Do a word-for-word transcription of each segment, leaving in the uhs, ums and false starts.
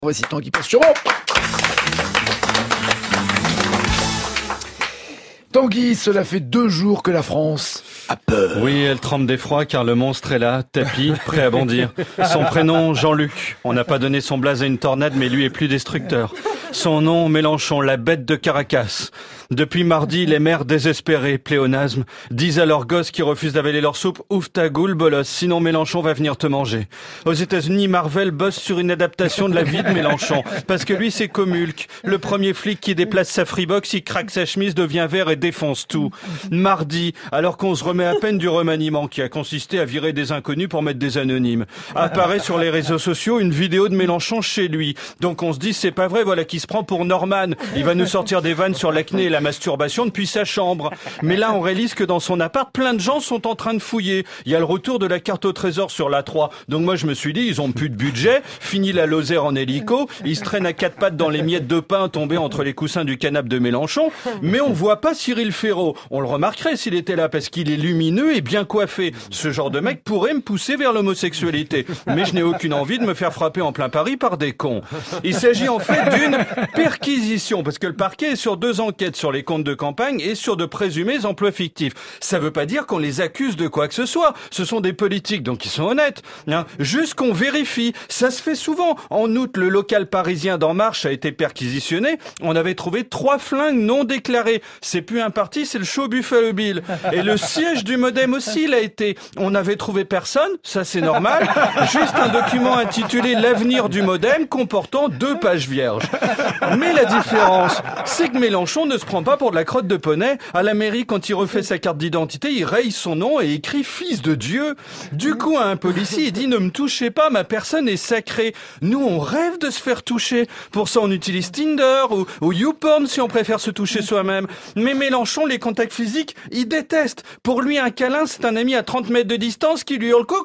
Voici Tanguy Pastureau. Tanguy, cela fait deux jours que la France a peur. Oui, elle tremble d'effroi car le monstre est là, tapis, prêt à bondir. Son prénom, Jean-Luc. On n'a pas donné son blaze à une tornade, mais lui est plus destructeur. Son nom, Mélenchon, la bête de Caracas. Depuis mardi, les mères désespérées, pléonasme, disent à leurs gosses qui refusent d'avaler leur soupe « Ouvre ta goule, bolos, sinon Mélenchon va venir te manger ». Aux États-Unis, Marvel bosse sur une adaptation de la vie de Mélenchon, parce que lui, c'est Comulque. Le premier flic qui déplace sa Freebox, il craque sa chemise, devient vert et défonce tout. Mardi, alors qu'on se remet à peine du remaniement qui a consisté à virer des inconnus pour mettre des anonymes, apparaît sur les réseaux sociaux une vidéo de Mélenchon chez lui. Donc on se dit, c'est pas vrai, voilà qui se prend pour Norman. Il va nous sortir des vannes sur l'acné et la masturbation depuis sa chambre. Mais là, on réalise que dans son appart, plein de gens sont en train de fouiller. Il y a le retour de la carte au trésor sur l'A trois. Donc moi, je me suis dit, ils ont plus de budget, fini la Lozère en hélico, ils se traînent à quatre pattes dans les miettes de pain tombées entre les coussins du canapé de Mélenchon, mais on voit pas Cyril Ferraud. On le remarquerait s'il était là, parce qu'il est lumineux et bien coiffé. Ce genre de mec pourrait me pousser vers l'homosexualité. Mais je n'ai aucune envie de me faire frapper en plein Paris par des cons. Il s'agit en fait d'une perquisition, parce que le parquet est sur deux enquêtes, sur les comptes de campagne et sur de présumés emplois fictifs. Ça veut pas dire qu'on les accuse de quoi que ce soit. Ce sont des politiques, donc ils sont honnêtes. Hein. Juste qu'on vérifie. Ça se fait souvent. En août, le local parisien d'En Marche a été perquisitionné. On avait trouvé trois flingues non déclarées. C'est plus un parti, c'est le show Buffalo Bill. Et le siège du Modem aussi l'a été. On avait trouvé personne, ça c'est normal. Juste un document intitulé L'avenir du Modem comportant deux pages vierges. Mais la différence, c'est que Mélenchon ne se prend pas pour de la crotte de poney. À la mairie, quand il refait sa carte d'identité, il raye son nom et écrit « Fils de Dieu ». Du coup, à un policier, il dit « Ne me touchez pas, ma personne est sacrée ». Nous, on rêve de se faire toucher. Pour ça, on utilise Tinder ou, ou YouPorn si on préfère se toucher soi-même. Mais Mélenchon, les contacts physiques, il déteste. Pour lui, un câlin, c'est un ami à trente mètres de distance qui lui hurle « Coucou !»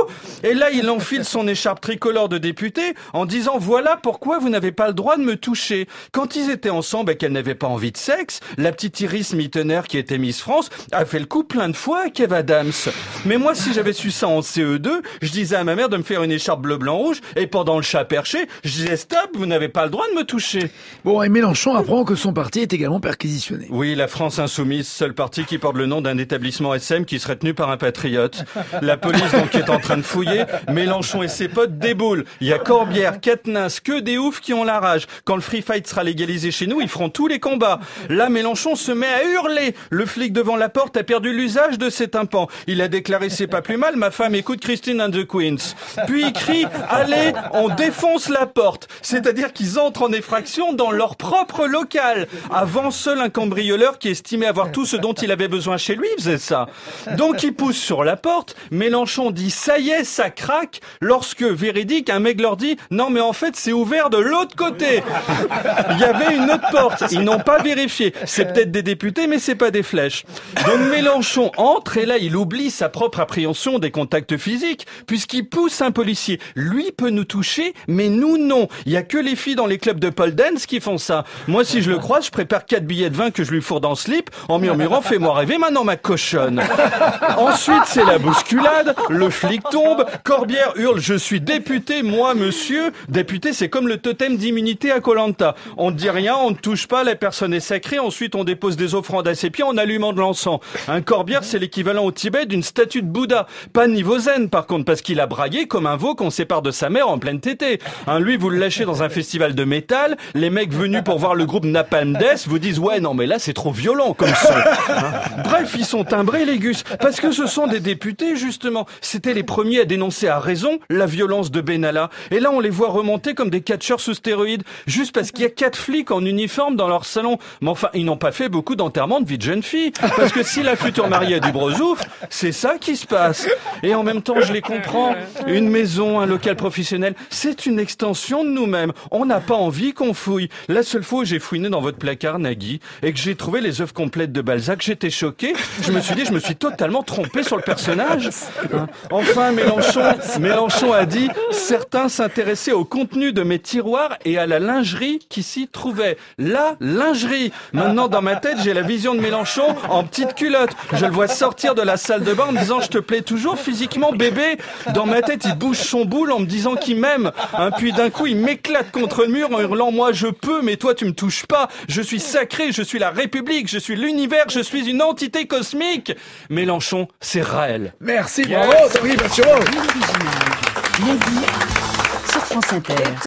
Et là, il enfile son écharpe tricolore de député en disant « Voilà pourquoi vous n'avez pas le droit de me toucher ». Quand ils étaient ensemble et qu'elle n'avait pas envie de sexe, la petite Iris Mittener qui était Miss France a fait le coup plein de fois à Kev Adams. Mais moi, si j'avais su ça en C E deux, je disais à ma mère de me faire une écharpe bleu, blanc, rouge et pendant le chat perché, je disais stop, vous n'avez pas le droit de me toucher. Bon, et Mélenchon apprend que son parti est également perquisitionné. Oui, la France Insoumise, seul parti qui porte le nom d'un établissement S M qui serait tenu par un patriote. La police donc est en train de fouiller. Mélenchon et ses potes déboulent. Il y a Corbière, Quatennens, que des oufs qui ont la rage. Quand le free fight sera légalisé chez nous, ils feront tous les combats. Là, Mélenchon se met à hurler. Le flic devant la porte a perdu l'usage de ses tympans. Il a déclaré c'est pas plus mal, ma femme écoute Christine and the Queens. Puis il crie allez, on défonce la porte. C'est-à-dire qu'ils entrent en effraction dans leur propre local. Avant, seul un cambrioleur qui estimait avoir tout ce dont il avait besoin chez lui faisait ça. Donc il pousse sur la porte. Mélenchon dit ça y est, ça craque. Lorsque, véridique, un mec leur dit non mais en fait c'est ouvert de l'autre côté. Il y avait une autre porte. Ils n'ont pas vérifié. C'est peut-être des députés, mais c'est pas des flèches. Donc Mélenchon entre et là, il oublie sa propre appréhension des contacts physiques, puisqu'il pousse un policier. Lui peut nous toucher, mais nous non. Il y a que les filles dans les clubs de pole dance qui font ça. Moi, si je le croise, je prépare quatre billets de vin que je lui fourre dans le slip, en murmurant « Fais-moi rêver maintenant, ma cochonne ». Ensuite, c'est la bousculade. Le flic tombe. Corbière hurle « Je suis député, moi, monsieur ». Député, c'est comme le totem d'immunité à Koh-Lanta. On ne dit rien, on ne touche pas, la personne est sacrée. Ensuite, on dépose des offrandes à ses pieds en allumant de l'encens. Un corbière, c'est l'équivalent au Tibet d'une statue de Bouddha. Pas niveau zen, par contre, parce qu'il a braillé comme un veau qu'on sépare de sa mère en pleine tétée. Hein, lui, vous le lâchez dans un festival de métal. Les mecs venus pour voir le groupe Napalm Death vous disent « Ouais, non, mais là, c'est trop violent comme son. Hein » Bref, ils sont timbrés, les gus. Parce que ce sont des députés, justement. C'était les premiers à dénoncer à raison la violence de Benalla. Et là, on les voit remonter comme des catcheurs sous stéroïdes. Juste parce qu'il y a quatre flics en uniforme dans leur salon. Mais enfin, ils n'ont pas fait beaucoup d'enterrements de vie de jeune fille. Parce que si la future mariée a du brosouf, c'est ça qui se passe. Et en même temps, je les comprends. Une maison, un local professionnel, c'est une extension de nous-mêmes. On n'a pas envie qu'on fouille. La seule fois où j'ai fouiné dans votre placard, Nagui, et que j'ai trouvé les œuvres complètes de Balzac, j'étais choqué. Je me suis dit, je me suis totalement trompé sur le personnage. Enfin, Mélenchon, Mélenchon a dit, certains s'intéressaient au contenu de mes tiroirs et à la lingerie qui s'y trouvait. La lingerie. Maintenant, dans ma tête, j'ai la vision de Mélenchon en petite culotte. Je le vois sortir de la salle de bain en me disant « Je te plais toujours physiquement, bébé ?» Dans ma tête, il bouge son boule en me disant qu'il m'aime. Hein, puis d'un coup, il m'éclate contre le mur en hurlant « Moi, je peux, mais toi, tu me touches pas. Je suis sacré, je suis la République, je suis l'univers, je suis une entité cosmique. » Mélenchon, c'est Raël. Merci, bravo, oui, bien sûr. Nagui sur France Inter.